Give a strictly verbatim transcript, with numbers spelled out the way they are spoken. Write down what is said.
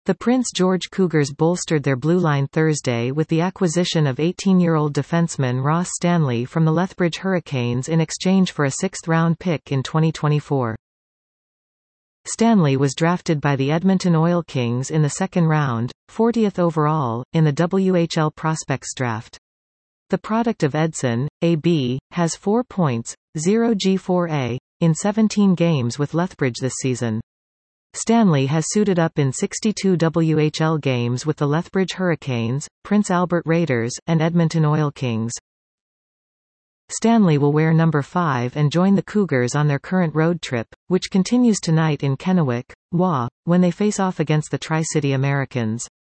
The Prince George Cougars bolstered their blue line Thursday with the acquisition of eighteen-year-old defenseman Ross Stanley from the Lethbridge Hurricanes in exchange for a sixth-round pick in twenty twenty-four. Stanley was drafted by the Edmonton Oil Kings in the second round, fortieth overall, in the W H L Prospects Draft. The product of Edson, A B, has four points, zero G four A, in seventeen games with Lethbridge this season. Stanley has suited up in sixty-two W H L games with the Lethbridge Hurricanes, Prince Albert Raiders, and Edmonton Oil Kings. Stanley will wear number five and join the Cougars on their current road trip, which continues tonight in Kennewick, W A, when they face off against the Tri-City Americans.